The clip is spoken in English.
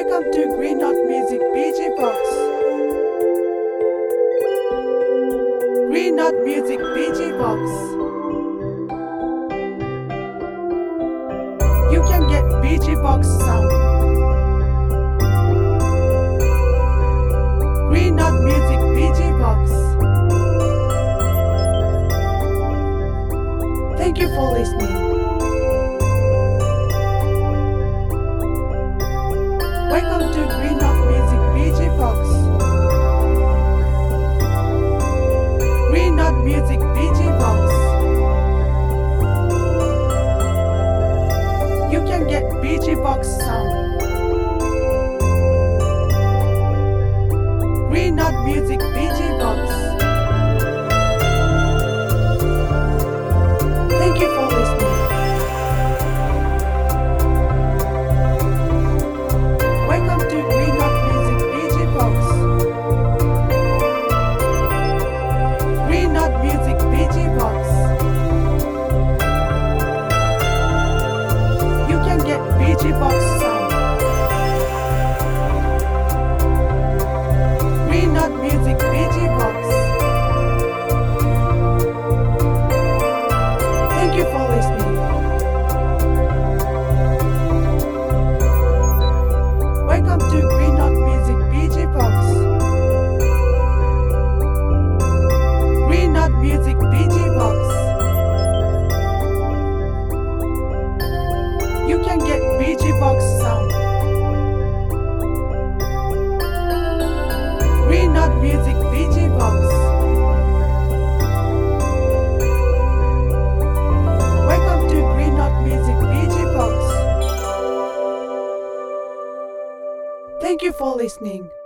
Welcome to Green Knot Music BG Box. Green Knot Music BG Box. You can get BG Box sound. Green Knot Music BG Box. Thank you for listening. Welcome to Green Knot Music BG Box. Green Knot Music BG Box. You can get BG Box sound. Green Knot Music BG Box. Thank you for listening. Welcome to Green Knot Music BG Box. Green Knot Music BG Box. You can get BG Box sound. Green Knot Music BG Box. Thank you for listening. Welcome to Green Knot Music BG Box. Green Knot Music BG Box. You can get BG Box sound. Green Knot Music BG Box. Welcome to Green Knot Music BG Box. Thank you for listening.